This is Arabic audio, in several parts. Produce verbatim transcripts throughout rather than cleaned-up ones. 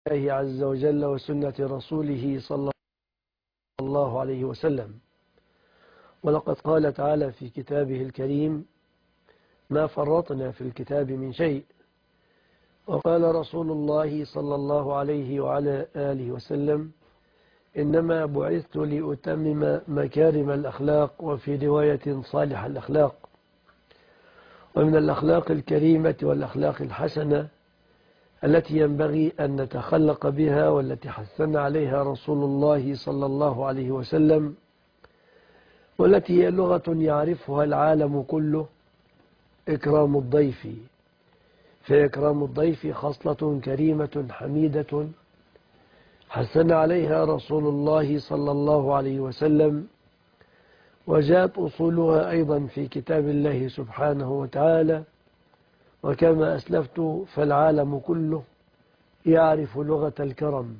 الله عز وجل وسنة رسوله صلى الله عليه وسلم. ولقد قال تعالى في كتابه الكريم: ما فرطنا في الكتاب من شيء. وقال رسول الله صلى الله عليه وعلى آله وسلم: إنما بعثت لأتمم مكارم الأخلاق، وفي رواية صالح الأخلاق. ومن الأخلاق الكريمة والأخلاق الحسنة التي ينبغي أن نتخلق بها والتي حثنا عليها رسول الله صلى الله عليه وسلم، والتي هي لغة يعرفها العالم كله: إكرام الضيف. فإكرام الضيف خصلة كريمة حميدة حثنا عليها رسول الله صلى الله عليه وسلم، وجاءت أصولها أيضا في كتاب الله سبحانه وتعالى. وكما أسلفت فالعالم كله يعرف لغة الكرم.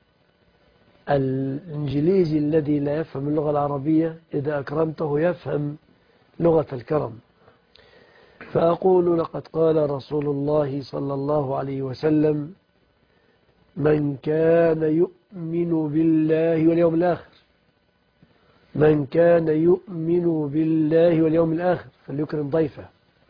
الإنجليزي الذي لا يفهم اللغة العربية إذا أكرمته يفهم لغة الكرم. فأقول: لقد قال رسول الله صلى الله عليه وسلم: من كان يؤمن بالله واليوم الآخر من كان يؤمن بالله واليوم الآخر فليكرم ضيفه.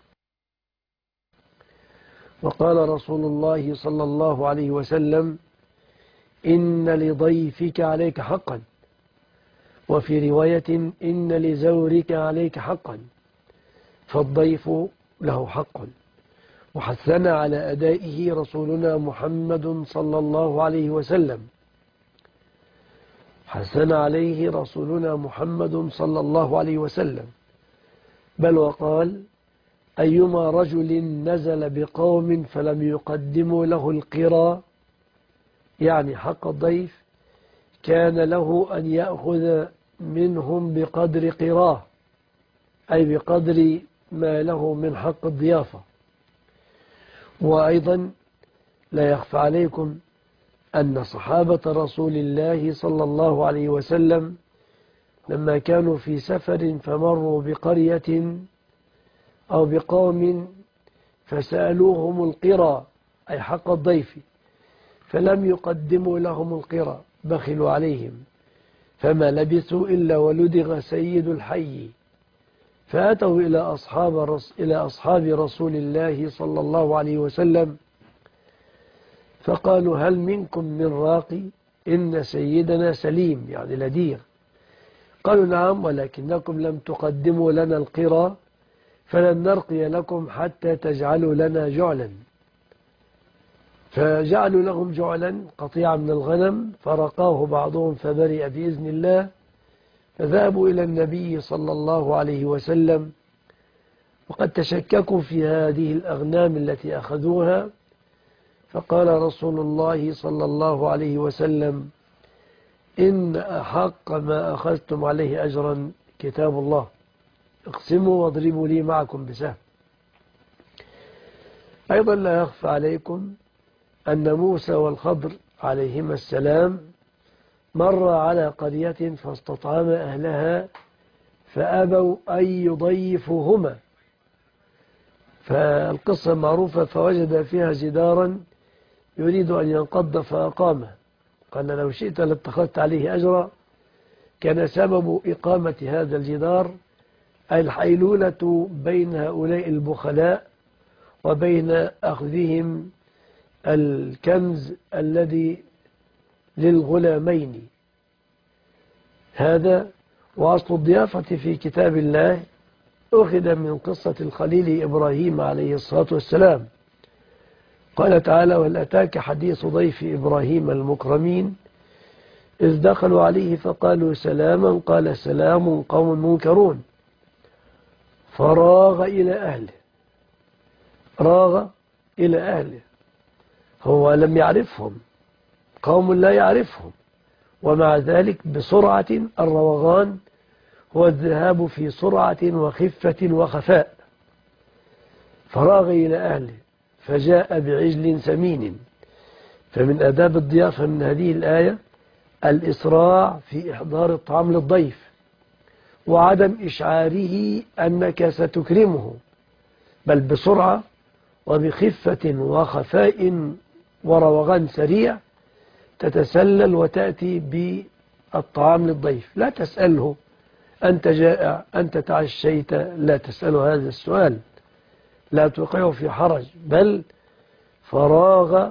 وقال رسول الله صلى الله عليه وسلم: إن لضيفك عليك حقا، وفي رواية: إن لزورك عليك حقا. فالضيف له حق، وحثنا على أدائه رسولنا محمد صلى الله عليه وسلم حثنا عليه رسولنا محمد صلى الله عليه وسلم بل وقال: أيما رجل نزل بقوم فلم يقدموا له القرى، يعني حق الضيف، كان له أن يأخذ منهم بقدر قراه، أي بقدر ما له من حق الضيافة. وأيضا لا يخفى عليكم أن صحابة رسول الله صلى الله عليه وسلم لما كانوا في سفر فمروا بقرية أو بقوم فسألوهم القرى، أي حق الضيف، فلم يقدموا لهم القرى، بخلوا عليهم، فما لبثوا إلا ولدغ سيد الحي، فأتوا إلى أصحاب, رس إلى أصحاب رسول الله صلى الله عليه وسلم فقالوا: هل منكم من راقي؟ إن سيدنا سليم، يعني لديغ. قالوا: نعم، ولكنكم لم تقدموا لنا القرى، فلن نرقي لكم حتى تجعلوا لنا جعلا. فجعلوا لهم جعلا، قطيعا من الغنم، فرقاه بعضهم فبرئ بإذن الله. فذهبوا إلى النبي صلى الله عليه وسلم وقد تشككوا في هذه الأغنام التي أخذوها، فقال رسول الله صلى الله عليه وسلم: إن أحق ما أخذتم عليه أجرا كتاب الله، اقسموا واضربوا لي معكم بسهم. أيضا لا يخفى عليكم أن موسى والخضر عليهما السلام مر على قرية فاستطعم أهلها فأبوا أن يضيفوهما، فالقصة معروفة. فوجد فيها جدارا يريد أن ينقض فأقامه، قال: لو شئت لاتخذت عليه أجرا. كان سبب إقامة هذا الجدار الحيلولة بين هؤلاء البخلاء وبين أخذهم الكنز الذي للغلامين. هذا وأصل الضيافة في كتاب الله أخذ من قصة الخليل إبراهيم عليه الصلاة والسلام. قال تعالى: وهل أتاك حديث ضيف إبراهيم المكرمين إذ دخلوا عليه فقالوا سلاما قال سلام قوم منكرون فراغ إلى أهله. راغ إلى أهله، هو لم يعرفهم، قوم لا يعرفهم، ومع ذلك بسرعة. الروغان هو الذهاب في سرعة وخفة وخفاء. فراغ إلى أهله فجاء بعجل سمين. فمن آداب الضيافة من هذه الآية الإسراع في إحضار الطعام للضيف، وعدم إشعاره أنك ستكرمه، بل بسرعة وبخفة وخفاء وروغان سريع تتسلل وتأتي بالطعام للضيف، لا تسأله أنت جائع، أنت تعشيت، لا تسأله هذا السؤال، لا توقعه في حرج، بل فراغ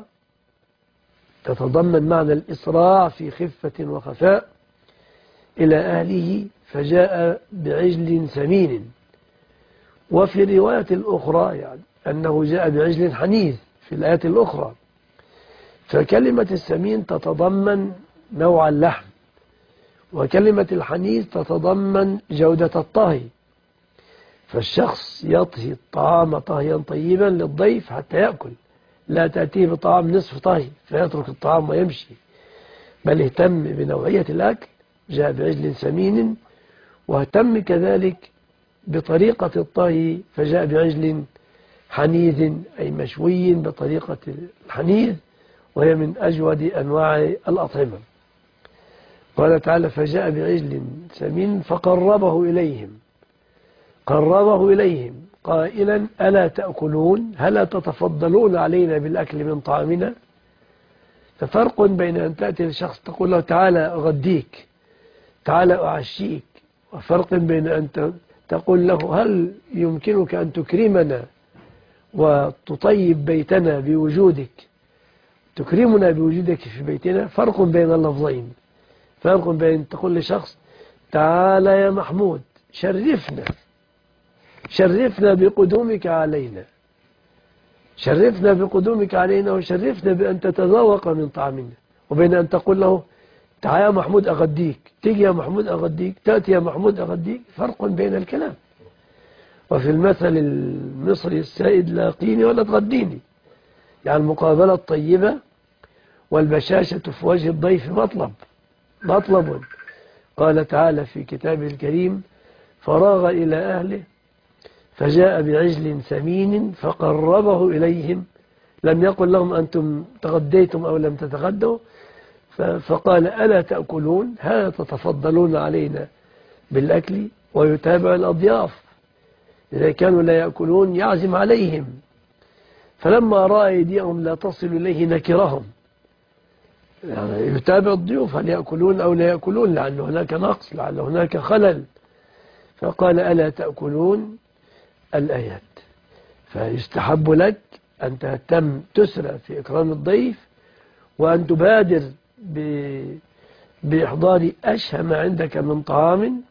تتضمن معنى الإسراع في خفة وخفاء إلى أهله، فجاء بعجل سمين. وفي الرواية الأخرى يعني أنه جاء بعجل حنيذ في الآيات الأخرى. فكلمة السمين تتضمن نوع اللحم، وكلمة الحنيذ تتضمن جودة الطهي. فالشخص يطهي الطعام طهيا طيبا للضيف حتى يأكل، لا تأتيه بطعام نصف طهي فيترك الطعام ويمشي، بل اهتم بنوعية الأكل، جاء بعجل سمين، واهتم كذلك بطريقة الطهي فجاء بعجل حنيذ أي مشوي بطريقة الحنيذ، وهي من أجود أنواع الأطعمة. قال تعالى فجاء بعجل سمين فقربه إليهم، قربه إليهم قائلا ألا تأكلون، هلا تتفضلون علينا بالأكل من طعامنا. ففرق بين أن تأتي لشخص تقول له تعالى أغديك، تعالى أعشيك، وفرق بين أن تقول له هل يمكنك أن تكرمنا وتطيب بيتنا بوجودك، تكرمنا بوجودك في بيتنا. فرق بين اللفظين، فرق بين أن تقول لشخص تعالى يا محمود شرفنا، شرفنا بقدومك علينا، شرفنا بقدومك علينا وشرفنا بأن تتذوق من طعامنا، وبين أن تقول له تعال يا محمود أغديك، تيجي يا محمود أغديك، تأتي يا محمود أغديك. فرق بين الكلام. وفي المثل المصري السائد لاقيني ولا تغديني، يعني المقابلة الطيبة والبشاشة في وجه الضيف مطلب مطلب. قال تعالى في كتابه الكريم فراغ إلى أهله فجاء بعجل سمين فقربه إليهم، لم يقل لهم أنتم تغديتم أو لم تتغدوا، فقال ألا تأكلون، هذا تتفضلون علينا بالأكل. ويتابع الأضياف إذا كانوا لا يأكلون يعزم عليهم، فلما رأى أيديهم لا تصل إليه نكرهم، يعني يتابع الضيوف هل يأكلون أو لا يأكلون، لعل هناك نقص، لعل هناك خلل، فقال ألا تأكلون الآيات. فيستحب لك أن تهتم تسرع في إكرام الضيف، وأن تبادر بإحضار أشهى ما عندك من طعام،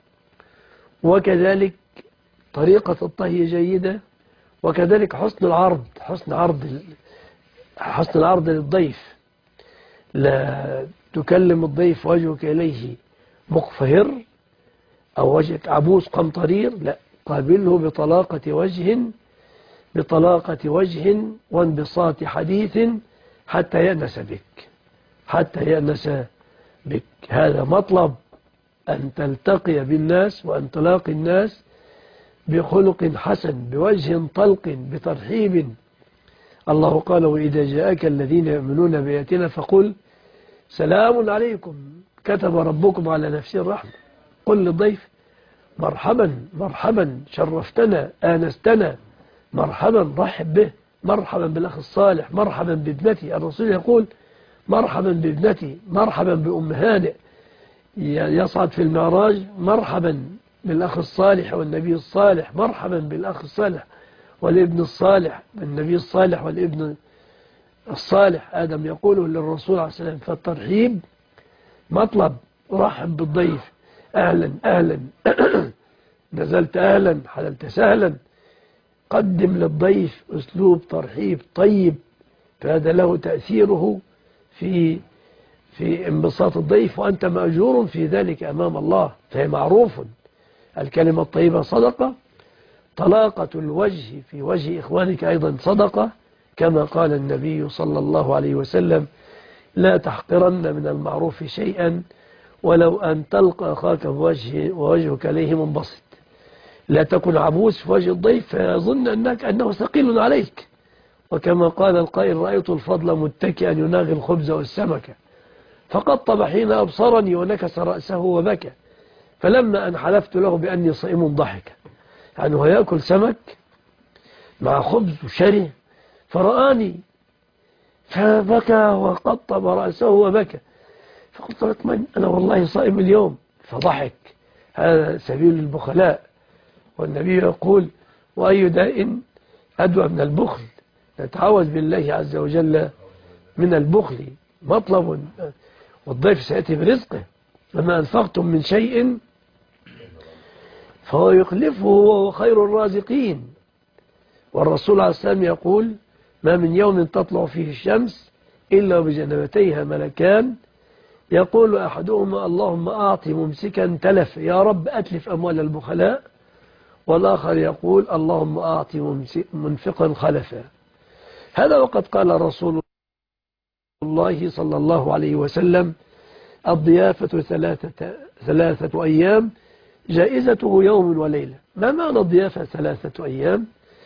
وكذلك طريقة الطهي جيدة، وكذلك حسن العرض، حسن عرض حسن العرض للضيف. لا تكلم الضيف وجهك إليه مقفهر أو وجهك عبوس قمطرير، لا، قابله بطلاقة وجه بطلاقة وجه وانبساط حديث حتى يأنس بك، حتى يأنس بك. هذا مطلب، أن تلتقي بالناس وأن تلاقي الناس بخلق حسن، بوجه طلق، بترحيب. الله قال وإذا جاءك الذين يؤمنون بآياتنا فقل سلام عليكم كتب ربكم على نفسه الرحمة. قل للضيف مرحبا مرحبا، شرفتنا آنستنا، مرحبا، رحب به، مرحبا بالأخ الصالح، مرحبا بابنتي. الرسول يقول مرحبا بابنتي، مرحبا بأم هانئ، يصعد في المعراج مرحبا بالأخ الصالح والنبي الصالح، مرحبا بالأخ الصالح والابن الصالح، النبي الصالح والابن الصالح. آدم يقوله للرسول عليه السلام. فالترحيب مطلب، رحب بالضيف، أهلا أهلا نزلت أهلا، حللت سهلا. قدم للضيف أسلوب ترحيب طيب، فهذا له تأثيره في في انبساط الضيف، وأنت مأجور في ذلك أمام الله، فهي معروف. الكلمة الطيبة صدقة، طلاقة الوجه في وجه إخوانك أيضا صدقة، كما قال النبي صلى الله عليه وسلم لا تحقرن من المعروف شيئا ولو أن تلقى أخاك بوجه ووجهك إليه منبسط. لا تكن عبوس في وجه الضيف فيظن أنك أنه ثقيل عليك، وكما قال القائل رأيت الفضل متكئا يناغي الخبز والسمكة فقط حين أبصرني ونكس رأسه وبكى، فلما أن حلفت له بأني صائم ضحك. يعني هو يأكل سمك مع خبز وشره فرآني فبكى وقطب رأسه وبكى. فقلت له اطمئن، أنا والله صائم اليوم. فضحك. هذا سبيل البخلاء، والنبي يقول وأي داء أدوى من البخل. نتعوذ بالله عز وجل من البخل. مطلب، والضيف سيأتي برزقه، وما أنفقتم من شيء فهو يخلفه وهو خير الرازقين. والرسول عليه السلام يقول ما من يوم تطلع فيه الشمس إلا بجنبتيها ملكان، يقول أحدهما اللهم أعط ممسكا تلف، يا رب أتلف أموال البخلاء، والآخر يقول اللهم أعط منفقا خلفا. هذا وقد قال رسول الله صلى الله عليه وسلم الضيافة ثلاثة, ثلاثة أيام جائزته يوم وليلة. ما معنى الضيافة ثلاثة أيام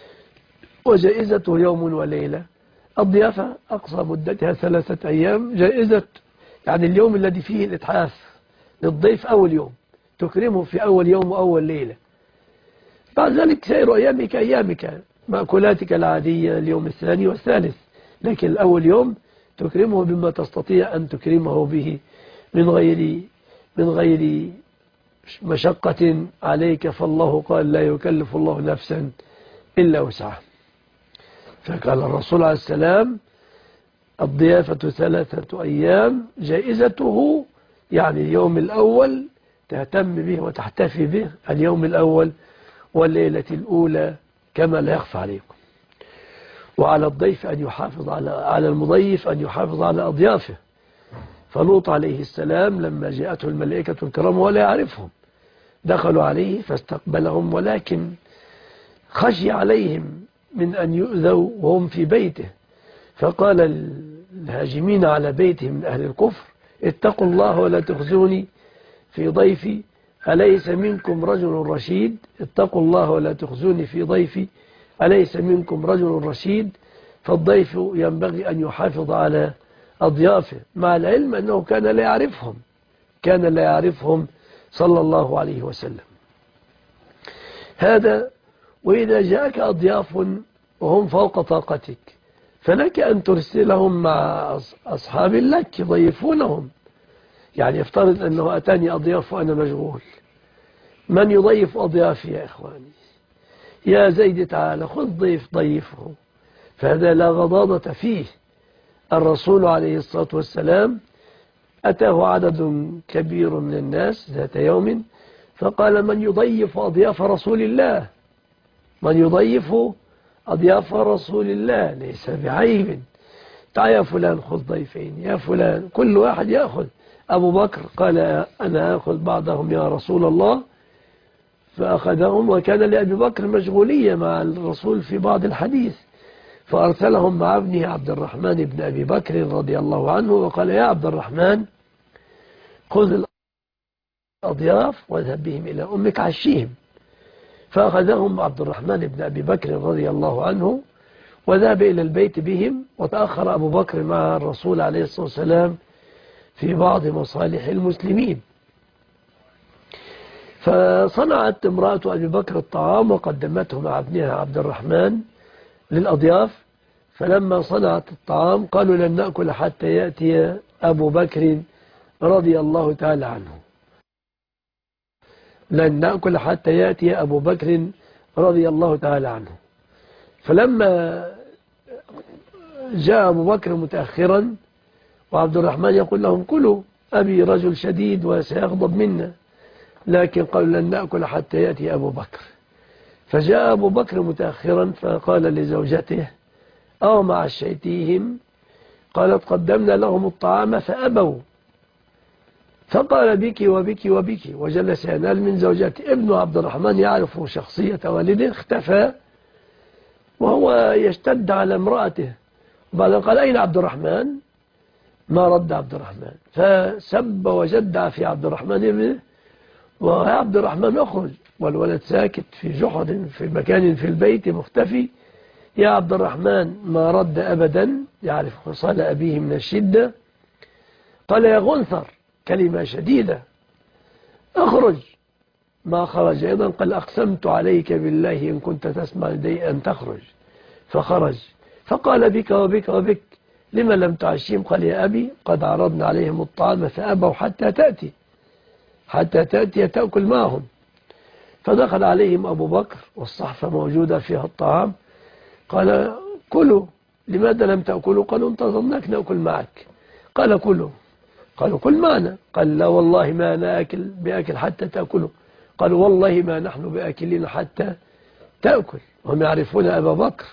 وجائزته يوم وليلة؟ الضيافة أقصى مدتها ثلاثة أيام، جائزة يعني اليوم الذي فيه الإتحاف للضيف أول يوم، تكرمه في أول يوم وأول ليلة. بعد ذلك سائر أيامك أيامك، مأكولاتك العادية اليوم الثاني والثالث، لكن الأول يوم تكرمه بما تستطيع أن تكرمه به من غير من غير مشقة عليك، فالله قال لا يكلف الله نفسا إلا وسعها. فقال الرسول عليه السلام الضيافة ثلاثة أيام جائزته يعني اليوم الأول تهتم به وتحتفي به، اليوم الأول والليلة الأولى كما لا يخفى عليكم. وعلى الضيف أن يحافظ على على المضيف أن يحافظ على أضيافه. فلوط عليه السلام لما جاءته الملائكة الكرام ولا يعرفهم، دخلوا عليه فاستقبلهم، ولكن خشي عليهم من أن يؤذوا وهم في بيته، فقال الهاجمين على بيته من أهل الكفر اتقوا الله ولا تخزوني في ضيفي أليس منكم رجل رشيد. اتقوا الله ولا تخزوني في ضيفي أليس منكم رجل رشيد. فالضيف ينبغي أن يحافظ على أضيافه، مع العلم أنه كان لا يعرفهم كان لا يعرفهم صلى الله عليه وسلم. هذا. وإذا جاءك أضياف وهم فوق طاقتك فلك أن ترسلهم مع أصحاب لك يضيفونهم. يعني افترض أنه أتاني أضياف وأنا مشغول، من يضيف أضيافي يا إخواني؟ يا زيد تعالى خذ ضيف ضيفه، فهذا لا غضاضة فيه. الرسول عليه الصلاة والسلام أتاه عدد كبير من الناس ذات يوم فقال من يضيف أضياف رسول الله من يضيف أضياف رسول الله ليس بعيب. تعال يا فلان خذ ضيفين، يا فلان، كل واحد يأخذ. أبو بكر قال أنا أخذ بعضهم يا رسول الله، فأخذهم، وكان لأبي بكر مشغولية مع الرسول في بعض الحديث، فأرسلهم مع ابنه عبد الرحمن بن أبي بكر رضي الله عنه، وقال يا عبد الرحمن خذ الأضياف واذهب بهم إلى أمك عشيهم. فأخذهم عبد الرحمن بن أبي بكر رضي الله عنه وذهب إلى البيت بهم، وتأخر أبو بكر مع الرسول عليه الصلاة والسلام في بعض مصالح المسلمين. فصنعت امرأة أبي بكر الطعام وقدمته مع ابنها عبد الرحمن للأضياف. فلما صنعت الطعام قالوا لن نأكل حتى يأتي أبو بكر رضي الله تعالى عنه لن نأكل حتى يأتي أبو بكر رضي الله تعالى عنه. فلما جاء أبو بكر متأخرا وعبد الرحمن يقول لهم كلوا، أبي رجل شديد وسيغضب منا، لكن قالوا لن نأكل حتى يأتي أبو بكر. فجاء أبو بكر متأخرا فقال لزوجته أو مع عشيتيهم؟ قالت قدمنا لهم الطعام فأبوا. فقال بك وبك وبك وجلس ينال من زوجته. ابن عبد الرحمن يعرف شخصية والده، اختفى وهو يشتد على امرأته، وبعدين قال أين عبد الرحمن؟ ما رد عبد الرحمن، فسب وجدع في عبد الرحمن ابنه، وعبد الرحمن يخرج والولد ساكت في جحر في مكان في البيت مختفي. يا عبد الرحمن ما رد أبدا، يعرف خصال أبيه من الشدة. قال يا غنثر، كلمة شديدة، اخرج. ما خرج أيضا، قال أقسمت عليك بالله إن كنت تسمع لدي أن تخرج. فخرج فقال بك وبك وبك لما لم تعشيهم؟ قال يا أبي قد عرضنا عليهم الطعام فأبوا حتى تأتي حتى تأتي تأكل معهم. فدخل عليهم أبو بكر والصحفة موجودة فيها الطعام، قال كلوا. لماذا لم تأكلوا؟ قالوا انتظرناك نأكل معك. قال كلوا. قالوا كل معنا. قال لا والله ما أنا أكل بأكل حتى تأكلوا. قالوا والله ما نحن بأكلين حتى تأكل. هم يعرفون أبا بكر.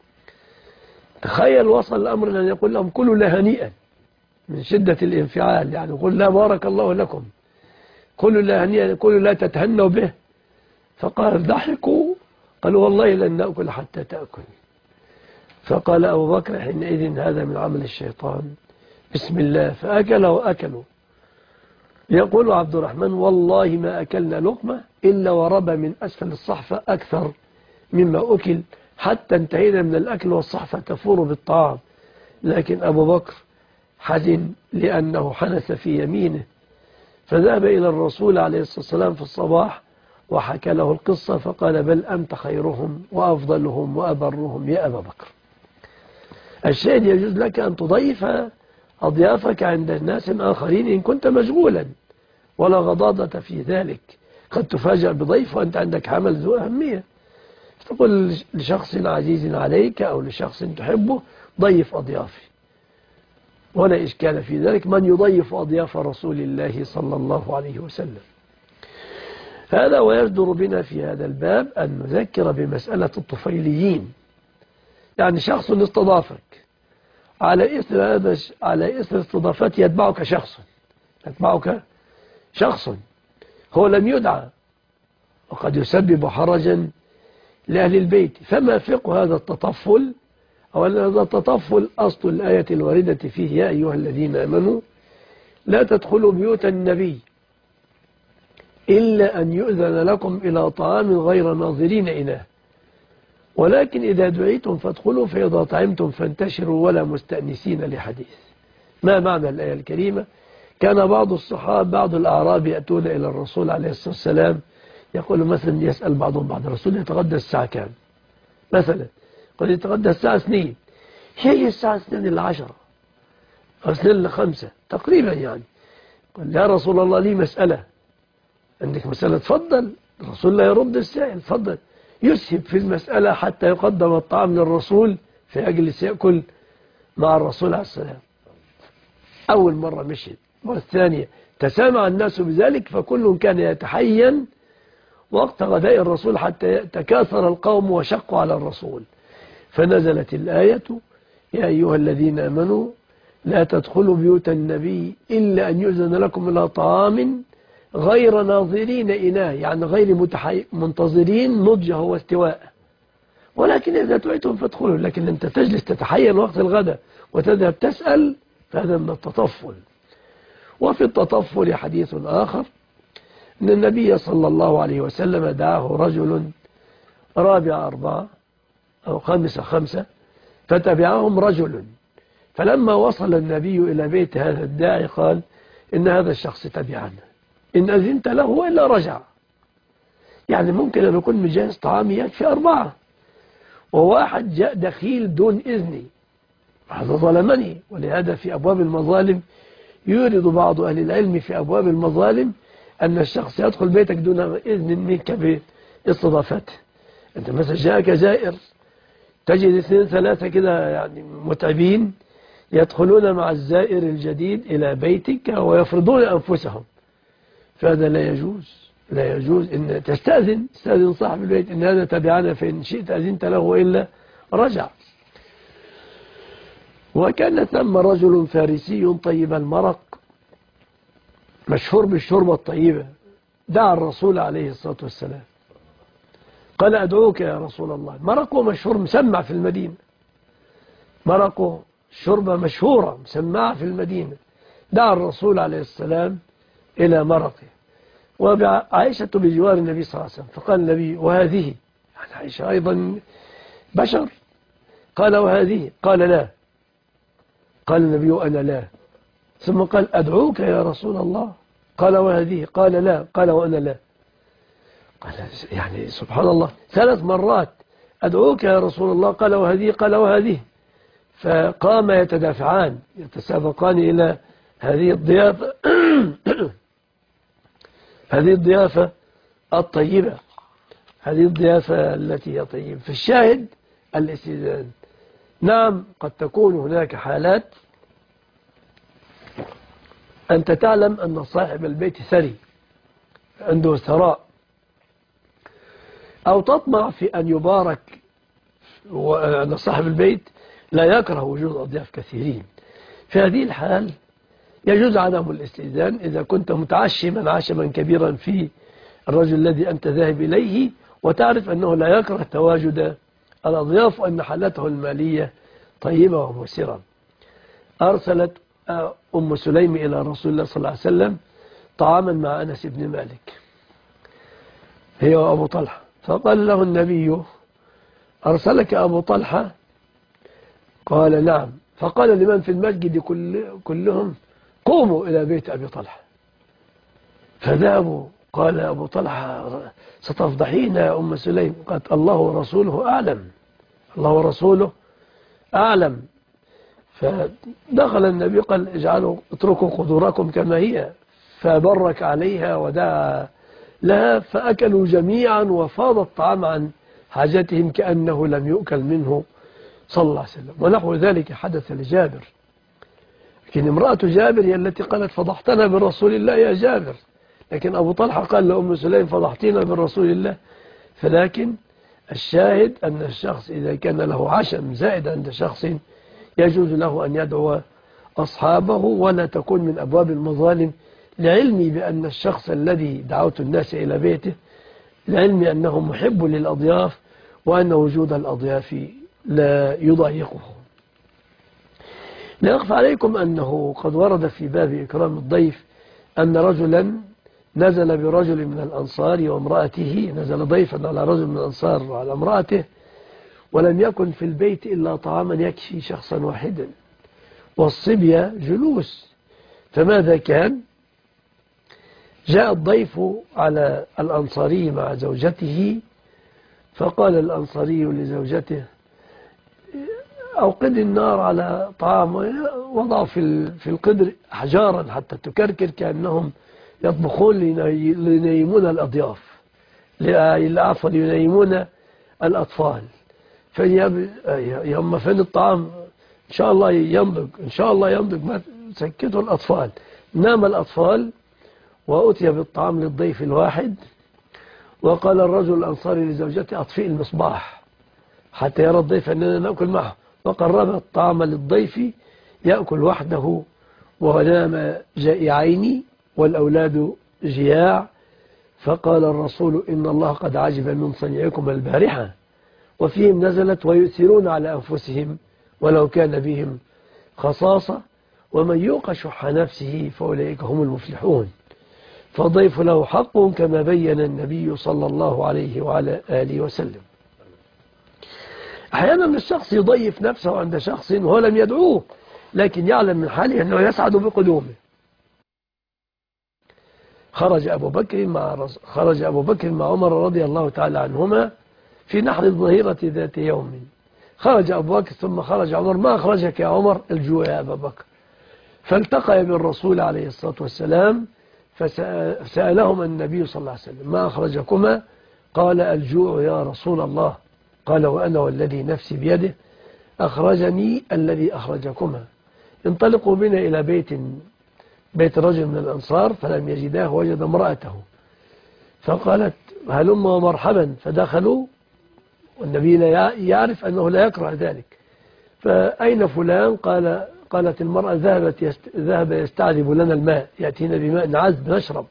تخيل وصل الأمر أن يقول لهم كلوا لا هنيئا من شدة الانفعال، يعني يقول لا بارك الله لكم، كلوا لا هنيئا، كلوا لا تتهنوا به. فقال ضحكوا، قالوا والله لن نأكل حتى تأكل. فقال أبو بكر حينئذ هذا من عمل الشيطان، بسم الله، فأكل وأكلوا. يقول عبد الرحمن والله ما أكلنا لقمة إلا وربى من أسفل الصحفة أكثر مما أكل، حتى انتهينا من الأكل والصحفة تفور بالطعام. لكن أبو بكر حزن لأنه حنث في يمينه، فذهب إلى الرسول عليه الصلاة والسلام في الصباح وحكى له القصة، فقال بل أنت خيرهم وأفضلهم وأبرهم يا أبا بكر. الشاهد يجوز لك أن تضيف أضيافك عند الناس آخرين إن كنت مشغولا، ولا غضاضة في ذلك. قد تفاجأ بضيف وأنت عندك عمل ذو أهمية، تقول لشخص عزيز عليك أو لشخص تحبه ضيف أضيافي، ولا إشكال في ذلك. من يضيف أضياف رسول الله صلى الله عليه وسلم؟ هذا ويجدر بنا في هذا الباب أن نذكر بمسألة الطفيليين، يعني شخص استضافك، على إثر هذا على إثر استضافته يتبعك شخص يتبعك شخص هو لم يدعى، وقد يسبب حرجا لأهل البيت. فما فقه هذا التطفل؟ أو أن هذا التطفل أصل الآية الواردة فيه يا أيها الذين آمنوا لا تدخلوا بيوت النبي إلا أن يؤذن لكم إلى طعام غير ناظرين إناه، ولكن إذا دعيتم فادخلوا فإذا طعمتم فانتشروا ولا مستأنسين لحديث. ما معنى الآية الكريمة؟ كان بعض الصحابة بعض الأعراب يأتون إلى الرسول عليه الصلاة والسلام، يقول مثلا يسأل بعضهم بعض الرسول يتغدى الساعة كام مثلا؟ قد يتغدى الساعة اثنين، هي الساعة اثنين إلى عشرة أو اثنين إلى خمسة تقريبا يعني. قال يا رسول الله لي مسألة. عندك مسألة؟ تفضل. الرسول لا يرد السائل، تفضل. يسهب في المسألة حتى يقدم الطعام للرسول فيجلس يأكل مع الرسول عليه السلام. أول مرة مشيت، مرة الثانية تسامع الناس بذلك، فكل كان يتحين وقت غداء الرسول حتى تكاثر القوم وشقوا على الرسول، فنزلت الآية يا أيها الذين آمنوا لا تدخلوا بيوت النبي إلا أن يؤذن لكم إلى طعام غير ناظرين إناه، يعني غير متحي... منتظرين نضجه واستواء، ولكن إذا دعيتم فادخلوا. لكن أنت تجلس تتحين وقت الغداء وتذهب تسأل، فهذا من التطفل. وفي التطفل حديث آخر أن النبي صلى الله عليه وسلم دعاه رجل رابع أربعة أو خامسة خمسة، فتبعهم رجل، فلما وصل النبي إلى بيت هذا الداعي قال إن هذا الشخص تبعنا، إن أذنت له وإلا رجع. يعني ممكن أن يكون مجهز طعام يكفي أربعة، وواحد جاء دخيل دون إذني، هذا ظلمني. ولهذا في أبواب المظالم يورد بعض أهل العلم في أبواب المظالم أن الشخص يدخل بيتك دون إذن منك باستضافته. أنت مثلا جاءك زائر، تجد اثنين ثلاثة كده يعني متعبين يدخلون مع الزائر الجديد إلى بيتك ويفرضون أنفسهم، فهذا لا يجوز. لا يجوز إن تستأذن تستأذن صاحب البيت إن هذا تبعنا، فإن شئت أذنت له وإلا رجع. وكان ثم رجل فارسي طيب المرق مشهور بالشربة الطيبة، دعا الرسول عليه الصلاة والسلام، قال أدعوك يا رسول الله. مرقه مشهور مسمع في المدينة، مرقه شربة مشهورة مسمعة في المدينة. دعا الرسول عليه السلام إلى مرقه، وعائشة بجوار النبي صلى الله عليه وسلم، فقال النبي وهذه، يعني عائشة أيضا بشر، قال وهذه، قال لا، قال النبي أنا لا، ثم قال أدعوك يا رسول الله، قال وهذه، قال لا، قال وأنا لا. قال يعني سبحان الله ثلاث مرات أدعوك يا رسول الله، قال وهذه، قال وهذه. فقام يتدافعان يتسابقان إلى هذه الضيافة هذه الضيافة الطيبة، هذه الضيافة التي هي طيبة. في الشاهد الاستئذان، نعم قد تكون هناك حالات أنت تعلم أن صاحب البيت ثري عنده ثراء، أو تطمع في أن يبارك، وأن صاحب البيت لا يكره وجود أضياف كثيرين. في هذه الحال يجوز عدم الاستئذان إذا كنت متعشما عشما كبيرا في الرجل الذي أنت ذاهب إليه، وتعرف أنه لا يكره تواجد الأضياف وأن حالته المالية طيبة ومسرة. أرسلت أم سليم إلى رسول الله صلى الله عليه وسلم طعاما مع أنس بن مالك، هي وأبو طلحة، فقال له النبي: أرسلك أبو طلحة؟ قال: نعم. فقال لمن في المسجد كل كلهم: قوموا إلى بيت أبي طلحة. فذهبوا. قال أبو طلحة: ستفضحين يا أم سليم. قالت: الله ورسوله أعلم، الله ورسوله أعلم. فدخل النبي قال: اجعلوا اتركوا قدوركم كما هي، فبرك عليها ودعا لها، فأكلوا جميعا وفاض الطعام عن حاجتهم كأنه لم يؤكل منه صلى الله عليه وسلم. ونحو ذلك حدث لجابر، لكن امرأة جابر هي التي قالت: فضحتنا برسول الله يا جابر، لكن أبو طلحة قال لأم سليم: فضحتنا برسول الله. فلكن الشاهد أن الشخص إذا كان له عشم زائد عند شخص يجوز له أن يدعو أصحابه، ولا تكون من أبواب المظالم، لعلمي بأن الشخص الذي دعوت الناس إلى بيته لعلمي أنه محب للأضياف، وأن وجود الأضياف لا يضايقه. لا يخفى عليكم أنه قد ورد في باب إكرام الضيف أن رجلا نزل برجل من الأنصار وامرأته، نزل ضيفا على رجل من الأنصار وعلى امرأته، ولم يكن في البيت إلا طعاما يكفي شخصا واحدا، والصبية جلوس. فماذا كان؟ جاء الضيف على الأنصاري مع زوجته، فقال الأنصاري لزوجته: أوقد النار على طعام، وضعوا في في القدر أحجارا حتى تكركر كأنهم يطبخون لينيمون الأضياف، عفوا لينيمون الأطفال. فيهم فين الطعام؟ إن شاء الله ينضج، إن شاء الله ينضج، ما سكتوا الأطفال. نام الأطفال وأتي بالطعام للضيف الواحد، وقال الرجل الأنصاري لزوجته: أطفئ المصباح حتى يرى الضيف أننا نأكل معه. وقرب الطعام للضيف يأكل وحده، ونام جائعين والأولاد جياع. فقال الرسول: إن الله قد عجب من صنيعكم البارحة. وفيهم نزلت: ويؤثرون على أنفسهم ولو كان بهم خصاصة، ومن يوق شح نفسه فأولئك هم المفلحون. فالضيف له حق كما بين النبي صلى الله عليه وعلى آله وسلم. أحيانا الشخص يضيف نفسه عند شخص وهو لم يدعوه، لكن يعلم من حاله أنه يسعد بقدومه. خرج أبو بكر مع خرج أبو بكر مع عمر رضي الله تعالى عنهما في نحر الظهيرة ذات يوم. خرج أبو بكر ثم خرج عمر. ما أخرجك يا عمر؟ الجوع يا أبا بكر. فالتقى بالرسول عليه الصلاة والسلام، فسألهم النبي صلى الله عليه وسلم: ما أخرجكما؟ قال: الجوع يا رسول الله. قال: وأنا والذي نفسي بيده أخرجني الذي أخرجكما. انطلقوا بنا إلى بيت بيت رجل من الأنصار، فلم يجداه، وجد امرأته، فقالت: هلم ومرحبا. فدخلوا، والنبي لا يعرف أنه لا يكره ذلك. فأين فلان؟ قال قالت المرأة: ذهبت يست... ذهب يستعذب لنا الماء، يأتينا بماء عذب نشرب.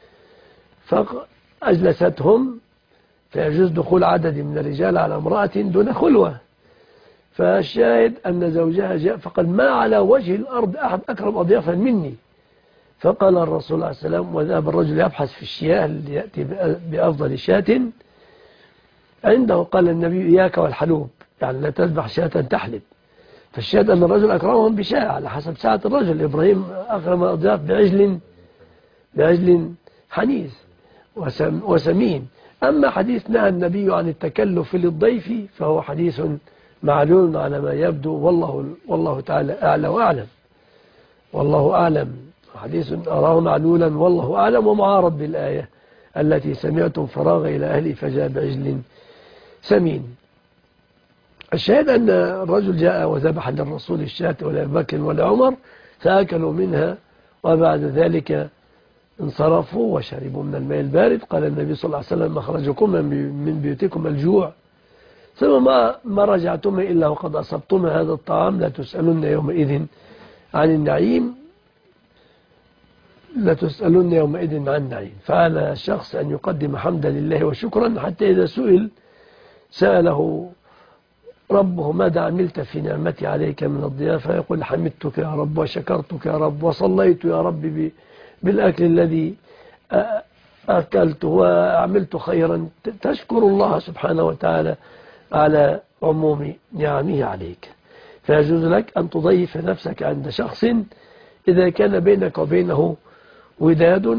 فأجلستهم، فيجوز دخول عدد من الرجال على امرأة دون خلوة. فالشاهد أن زوجها جاء فقال: ما على وجه الأرض أحد أكرم أضيافا مني. فقال الرسول عليه السلام، وذهب الرجل يبحث في الشياه ليأتي بأفضل شاة عنده. قال النبي: إياك والحلوب، يعني لا تذبح شاة تحلب. فالشاهد أن الرجل أكرمهم بشاة على حسب ساعة الرجل. إبراهيم أكرم الأضياف بعجل بعجل حنيذ وسمين. أما حديث نهى النبي عن التكلف للضيف فهو حديث معلول على ما يبدو، والله, والله تعالى أعلى وأعلم. والله أعلم. حديث أراه معلولا والله أعلم ومعارض بالآية التي سمعتم فراغ إلى أهلي فجاء بعجل سمين. الشاهد أن الرجل جاء وذبح للرسول الشاة ولأبي بكر ولعمر فأكلوا منها، وبعد ذلك انصرفوا وشربوا من الماء البارد. قال النبي صلى الله عليه وسلم أخرجكم من بيوتكم الجوع، ثم ما, ما رجعتم إلا وقد أصبتم هذا الطعام، لا تسألن يومئذ عن النعيم، لا تسألن يومئذ عن النعيم. فعلى الشخص أن يقدم حمدا لله وشكرا، حتى إذا سئل سأله ربه ماذا عملت في نعمتي عليك من الضيافة، يقول حمدتك يا رب وشكرتك يا رب وصليت يا رب بالأكل الذي أكلته وعملت خيرا. تشكر الله سبحانه وتعالى على عموم نعمه عليك. فيجوز لك أن تضيف نفسك عند شخص إذا كان بينك وبينه وداد.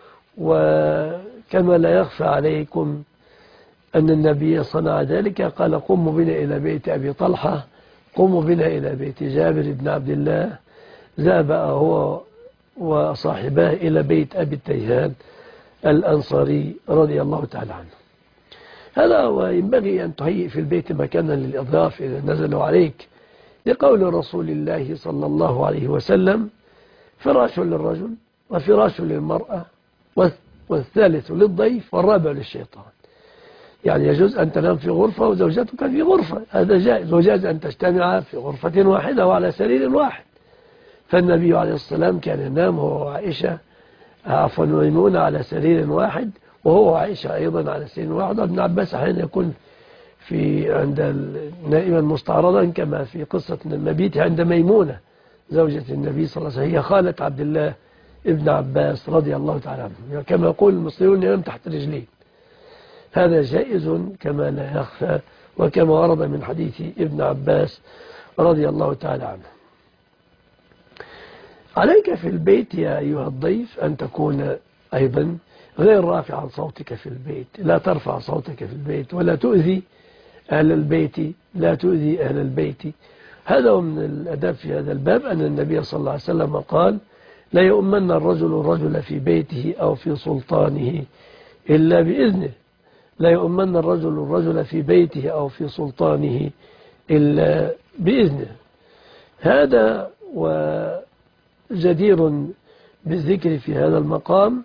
وكما لا يخفى عليكم أن النبي صنع ذلك، قال قوموا بنا إلى بيت أبي طلحة، قوموا بنا إلى بيت جابر بن عبد الله. ذهب هو وصاحباه إلى بيت أبي التيهان الأنصاري رضي الله تعالى عنه. هذا وينبغي أن تهيئ في البيت مكانا للإضياف إذا نزلوا عليك، لقول رسول الله صلى الله عليه وسلم فراش للرجل وفراش للمرأة والثالث للضيف والرابع للشيطان. يعني يجوز أن تنام في غرفة وزوجتك في غرفة، هذا جائز، وجاز أن تجتمع في غرفة واحدة وعلى سرير واحد. فالنبي عليه السلام كان ينام هو وعائشة عفوا ميمونة على سرير واحد، وهو وعائشة أيضا على سرير واحد. ابن عباس أحيانا يكون في عند نائما مستعرضا كما في قصة المبيت عند ميمونة زوجة النبي صلى الله عليه وسلم، هي خالة عبد الله ابن عباس رضي الله تعالى عنه، كما يقول المصريون ينام تحت رجليه. هذا جائز كما لا يخفى، وكما ورد من حديث ابن عباس رضي الله تعالى عنه. عليك في البيت يا أيها الضيف أن تكون أيضا غير رافعا صوتك في البيت، لا ترفع صوتك في البيت ولا تؤذي أهل البيت، لا تؤذي أهل البيت. هذا من الأداب في هذا الباب أن النبي صلى الله عليه وسلم قال لا يؤمن الرجل الرجل في بيته أو في سلطانه إلا بإذنه، لا يؤمن الرجل الرجل في بيته أو في سلطانه إلا بإذنه. هذا وجدير بالذكر في هذا المقام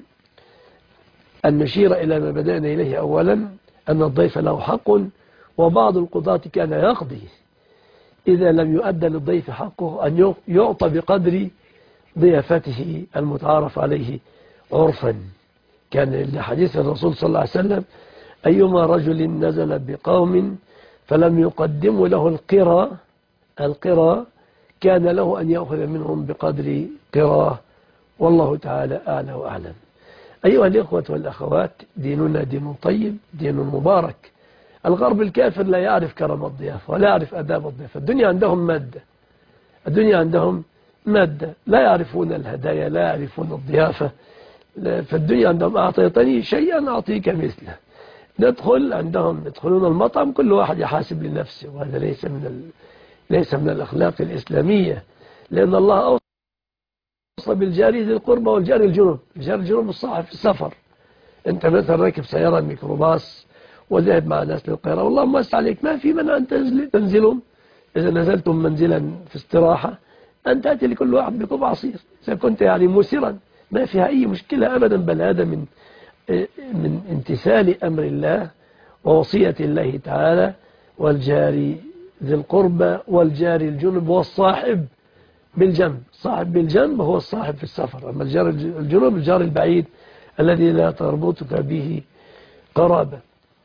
أن نشير إلى ما بدأنا إليه أولا، أن الضيف له حق، وبعض القضاة كان يقضي إذا لم يؤدى للضيف حقه أن يعطى بقدر ضيافته المتعارف عليه عرفا. كان لحديث الرسول صلى الله عليه وسلم أيما رجل نزل بقوم فلم يقدموا له القرى القرى كان له أن يأخذ منهم بقدر قراه، والله تعالى أعلى وأعلم. أيها الإخوة والأخوات، ديننا دين طيب، دين مبارك. الغرب الكافر لا يعرف كرم الضيافة ولا يعرف أداب الضيافة. الدنيا عندهم مادة، الدنيا عندهم مادة، لا يعرفون الهدايا، لا يعرفون الضيافة. فالدنيا عندهم أعطيتني شيئا أعطيك مثله. ندخل عندهم يدخلون المطعم كل واحد يحاسب لنفسه، وهذا ليس من ال... ليس من الأخلاق الإسلامية، لأن الله أوصى بالجار ذي القربى والجار الجنوب. الجار الجنوب الصاحب في السفر، أنت مثلا راكب سيارة ميكروباص وذهب مع ناس للقاهرة، والله ما عليك، ما في منع أن تنزلهم. إذا نزلتم منزلا في استراحة أن تأتي لكل واحد بكوب عصير إذا كنت يعني مسرا، ما فيها أي مشكلة أبدا، بل هذا من من امتثال أمر الله ووصية الله تعالى. والجار ذي القربى والجار الجنب والصاحب بالجنب. الصاحب بالجنب هو الصاحب في السفر، أما الجار الجنب الجار البعيد الذي لا تربطك به قرابة.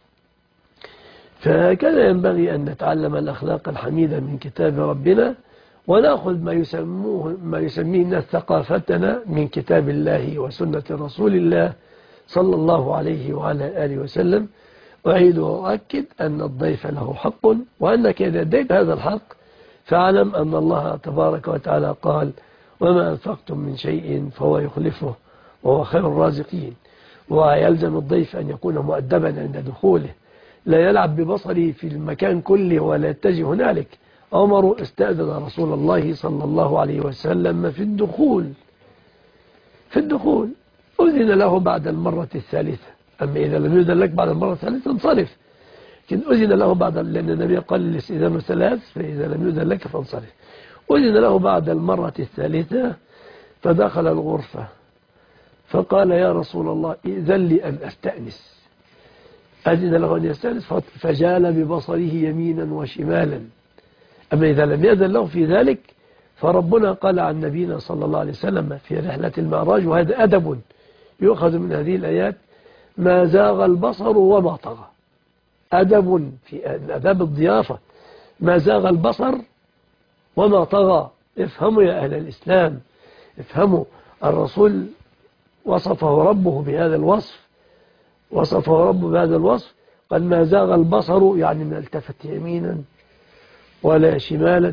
فكان ينبغي أن نتعلم الأخلاق الحميدة من كتاب ربنا، ونأخذ ما يسموه ما يسميه الناس ثقافتنا من كتاب الله وسنة رسول الله صلى الله عليه وعلى آله وسلم. أعيد وأؤكد أن الضيف له حق، وأنك إذا أديت هذا الحق فاعلم أن الله تبارك وتعالى قال وما أنفقتم من شيء فهو يخلفه وهو خير الرازقين. ويلزم الضيف أن يكون مؤدبا عند دخوله، لا يلعب ببصره في المكان كله ولا يتجه هنالك. عمر استأذن رسول الله صلى الله عليه وسلم في الدخول في الدخول أذن له بعد المرة الثالثة. أما إذا لم يؤذن لك بعد المرة الثالثة انصرف، لكن أذن له بعد، لأن النبي قال الاستئذان ثلاث، فإذا لم يؤذن لك فانصرف. أذن له بعد المرة الثالثة فدخل الغرفة فقال يا رسول الله إذن لي أن أستأنس. أذن له أن يستأنس فجال ببصره يمينا وشمالا. أما إذا لم يأذن له في ذلك فربنا قال عن نبينا صلى الله عليه وسلم في رحلة المعراج، وهذا أدب يؤخذ من هذه الآيات: ما زاغ البصر وما طغى. أدب في أداب الضيافة، ما زاغ البصر وما طغى. افهموا يا أهل الإسلام، افهموا. الرسول وصفه ربه بهذا الوصف، وصفه ربه بهذا الوصف، قال ما زاغ البصر، يعني ما التفت يمينا ولا شمالا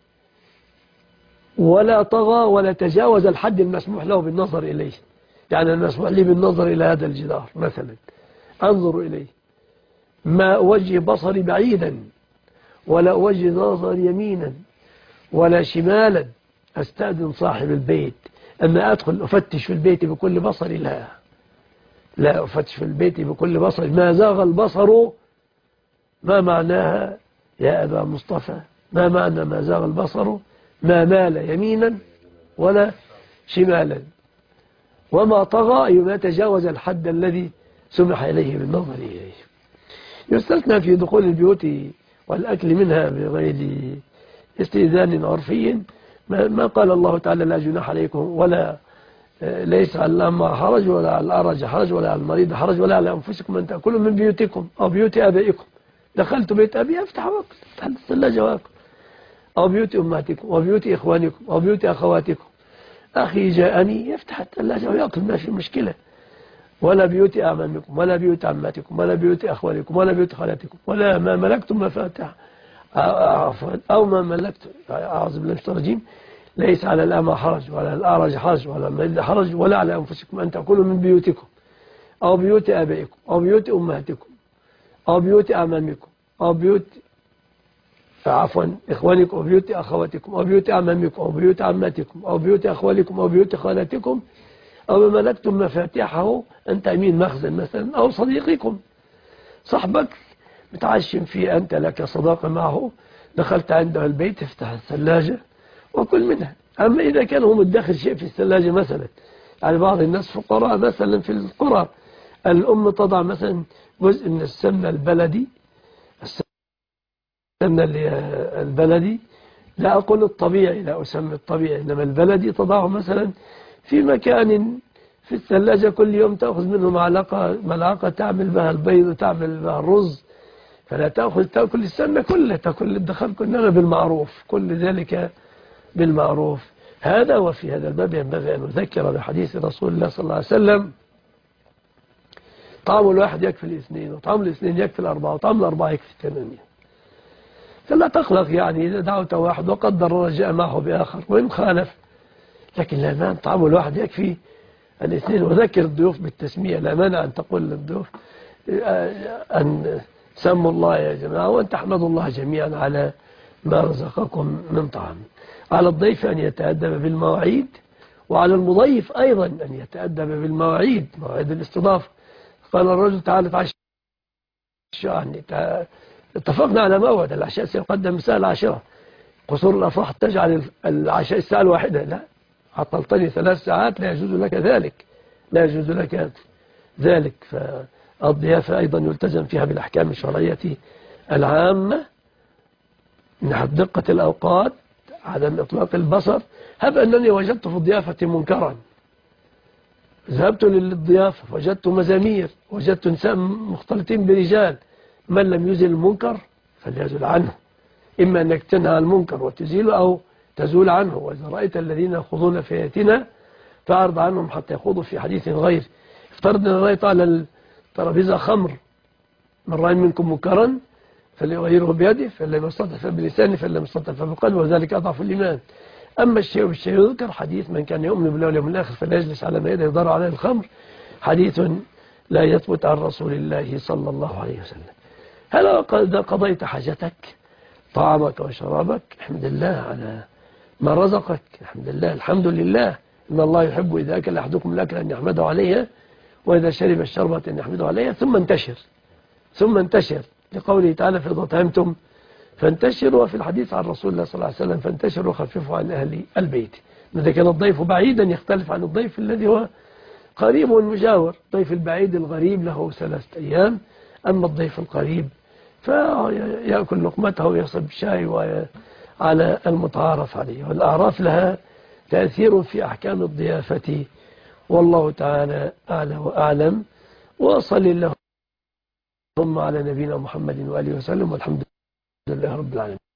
ولا طغى ولا تجاوز الحد المسموح له بالنظر إليه. يعني المسموح لي بالنظر إلى هذا الجدار مثلا أنظر إليه، ما أوجه بصري بعيدا ولا أوجه نظر يمينا ولا شمالا. أستأذن صاحب البيت. أما أدخل أفتش في البيت بكل بصري، لا لا أفتش في البيت بكل بصري. ما زاغ البصر ما معناها يا أبا مصطفى؟ ما معنى ما زاغ البصر؟ ما مال يمينا ولا شمالا. وما طغى أي ما تجاوز الحد الذي سمح إليه بالنظر إليه. يستثنى في دخول البيوت والأكل منها بغير استئذان عرفي ما قال الله تعالى لا جناح عليكم، ولا ليس على الأعمى حرج ولا على الأعرج حرج ولا على المريض حرج ولا على أنفسكم أن تأكلوا من بيوتكم أو بيوت آبائكم. دخلت بيت أبي أفتح وأكل، أفتح الثلاجة وأكل، أو بيوت أمهاتكم أو بيوت إخوانكم أو بيوت أخواتكم. أخي جاءني يفتح الثلاجة ويأكل، ما في مشكلة. ولا بيوت أعمامكم ولا بيوت عماتكم ولا بيوت أخوالكم ولا بيوت خالاتكم ولا ما ملكتم مفاتح أو ما ملكتم. أعوذ بالله من الشيطان الرجيم. ليس على الأعمى حرج ولا على الأعرج حرج ولا على المريض حرج ولا على أنفسكم أن تأكلوا من بيوتكم أو بيوت آبائكم أو بيوت أمهاتكم أو بيوت أعمامكم أو بيوت عفوا إخوانكم أو بيوت أخواتكم أو بيوت أعمامكم أو بيوت عماتكم أو بيوت أخوالكم أو بيوت خالاتكم أو ما ملكتم مفاتيحه، أنت أمين مخزن مثلا، أو صديقكم صاحبك متعشم فيه، أنت لك صداقة معه، دخلت عنده البيت افتح الثلاجة وكل منها. أما إذا كان هو مدخل شيء في الثلاجة مثلا، يعني بعض الناس فقراء مثلا في القرى، الأم تضع مثلا جزء من السمنة البلدي، السمنة البلدي، لا أقول الطبيعي، لا أسمي الطبيعي، إنما البلدي، تضعه مثلا في مكان في الثلاجة، كل يوم تأخذ منه معلقة ملعقة تعمل بها البيض وتعمل بها الرز، فلا تأخذ تأكل السمنة كلها، تأكل الدخل كلنا بالمعروف، كل ذلك بالمعروف. هذا وفي هذا الباب ينبغي أن نذكر بحديث رسول الله صلى الله عليه وسلم: طعام الواحد يكفي الاثنين، وطعام الاثنين يكفي الأربعة، وطعام الأربعة يكفي الثمانية. فلا تقلق يعني إذا دعوت واحد وقدر الله جاء معه بآخر وإن خالف، لكن لا مانع طعام الواحد يكفي الاثنين. وذكر الضيوف بالتسمية، لا مانع أن تقول للضيوف أن سموا الله يا جماعة وأن تحمدوا الله جميعا على ما رزقكم من طعام. على الضيف أن يتأدب بالمواعيد، وعلى المضيف أيضا أن يتأدب بالمواعيد، مواعيد الاستضافة. قال الرجل تعالى تعشى، يعني اتفقنا على موعد العشاء سيقدم الساعة العاشرة، قصور الأفراح تجعل العشاء الساعة الواحدة، لا، عطلتني ثلاث ساعات، لا يجوز لك ذلك، لا يجوز لك ذلك. فالضيافة أيضا يلتزم فيها بالأحكام الشرعية العامة من حيث دقة الأوقات، عدم إطلاق البصر. هب أنني وجدت في الضيافة منكرا، ذهبت للضيافة وجدت مزامير، وجدت نساء مختلطين برجال، من لم يزل المنكر فليزل عنه، إما أنك تنهى المنكر وتزيله أو تزول عنه. وإذا رأيت الذين يخوضون في آياتنا فأعرض عنهم حتى يخوضوا في حديث غير. افترض أن رأيت على الترابيزة خمر، من رأي منكم منكرا فليغيره بيده، فإن لم يستطع فبلسانه، فإن لم يستطع فبقلبه، وذلك أضعف الإيمان. أما الشيء بالشيء يذكر حديث من كان يؤمن بالله واليوم الآخر فلا يجلس على مائدة يضر عليه الخمر، حديث لا يثبت عن رسول الله صلى الله عليه وسلم. هل قد قضيت حاجتك طعامك وشرابك؟ احمد الله على ما رزقك، الحمد لله الحمد لله. إن الله يحب إذا أكل أحدكم الأكل أن يحمده عليها، وإذا شرب الشربة أن يحمده عليها، ثم انتشر ثم انتشر لقوله تعالى فإذا طعمتم فانتشروا. وفي الحديث عن رسول الله صلى الله عليه وسلم فانتشروا وخففوا عن أهل البيت. إذا كان الضيف بعيدا يختلف عن الضيف الذي هو قريب والمجاور. الضيف البعيد الغريب له ثلاثة أيام، أما الضيف القريب فيأكل لقمته ويصب شاي على المتعارف عليه. والأعراف لها تأثير في أحكام الضيافة، والله تعالى أعلى وأعلم. وصل اللهم على نبينا محمد وآله وسلم، والحمد لله رب العالمين.